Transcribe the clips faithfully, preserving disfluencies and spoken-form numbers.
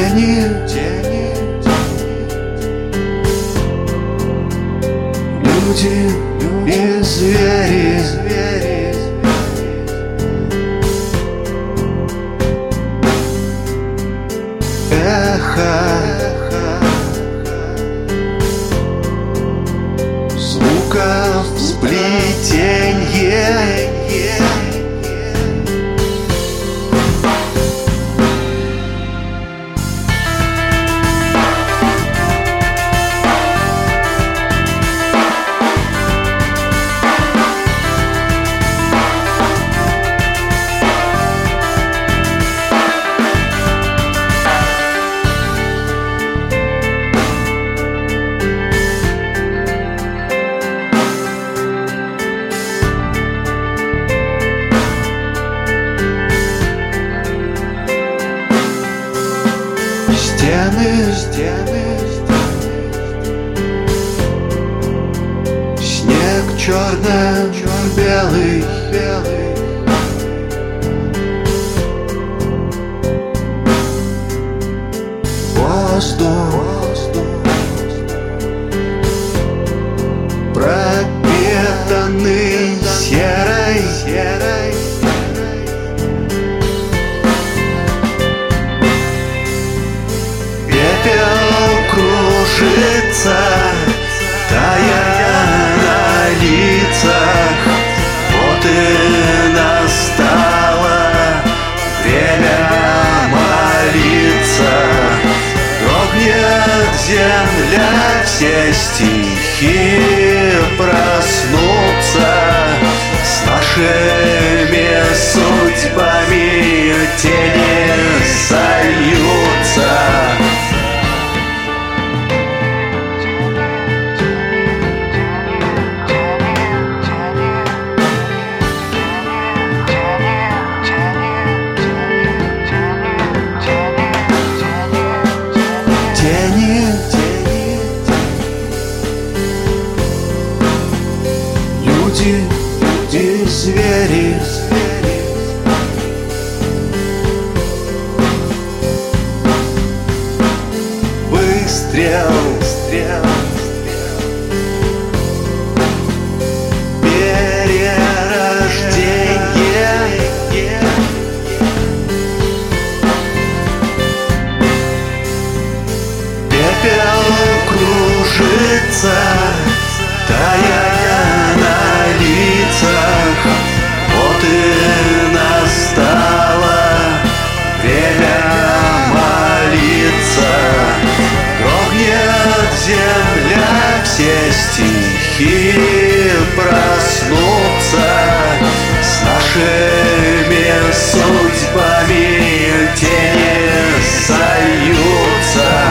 Тени, тени, люди и звери, звери. Эхо звуков сплетенье. Стены, стены, снег черно-белый, белый. Воздух пропитанный серой, серой. Кружится, тая на лицах. Вот и настало время молиться. Дрогнет земля, все стихи проснутся. С нашими судьбами тени сольются. Люди и звери, звери. Выстрел, стрел, перерождение. Пепел кружится, тая на лицах. Вот и настало время молиться. Дрогнет земля, все стихи проснутся. С нашими судьбами тени сольются.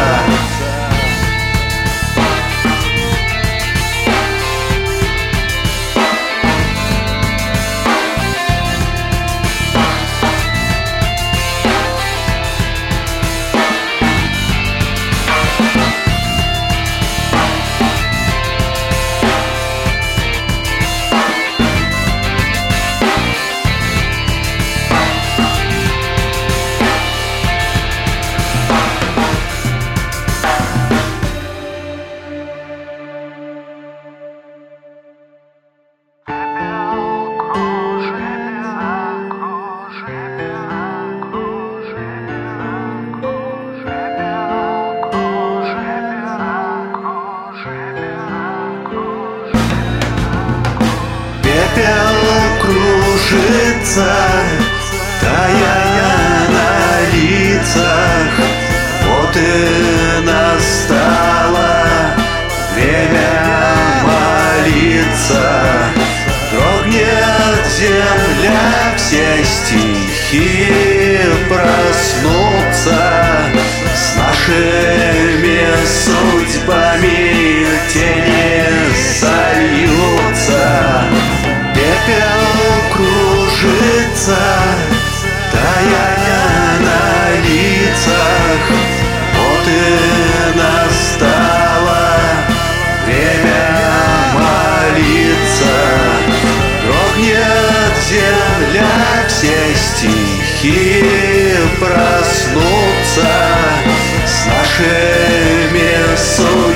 Пепел кружится, тая на лицах. Вот и настало время молиться. Дрогнет земля, все стихи проснутся. С нашими судьбами тени сольются. Пепел кружится, тая на лицах. Вот и настало время молиться. Дрогнет земля, все стихи проснутся. нашими судьбами.